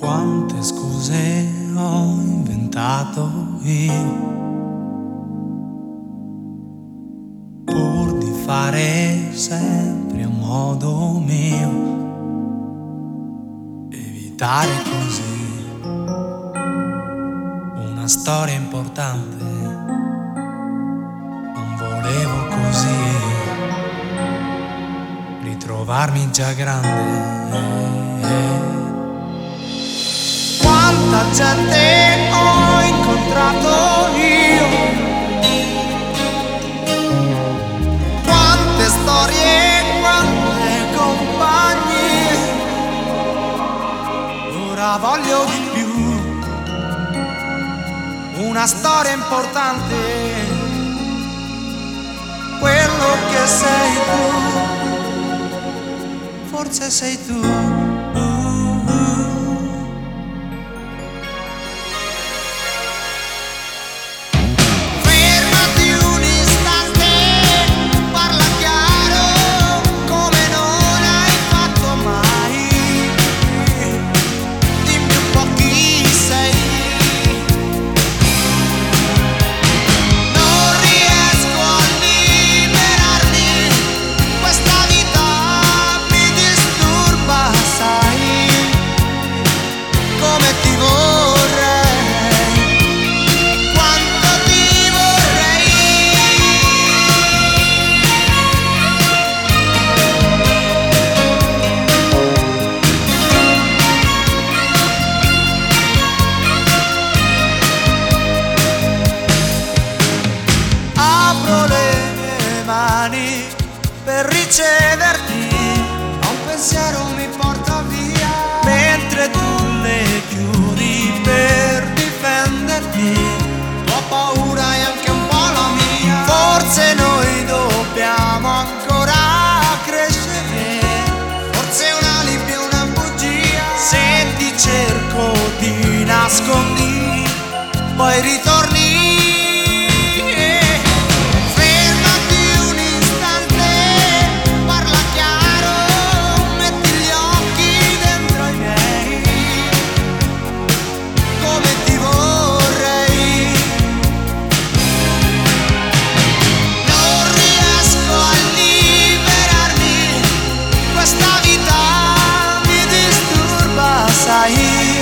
Quante scuse ho inventato io pur di fare sempre a modo mio, evitare così una storia importante. Non volevo così ritrovarmi già grande. Quanta gente ho incontrato io, quante storie, quante compagnie. Ora voglio di più, una storia importante, quello che sei tu, forse sei tu. Per ricederti, un pensiero mi porta via, mentre tu le chiudi per difenderti. Ho paura e anche un po' la mia, forse noi dobbiamo ancora crescere, forse un alibi e una bugia. Se ti cerco ti nascondi, poi ritorni. Questa vita mi disturba, sai.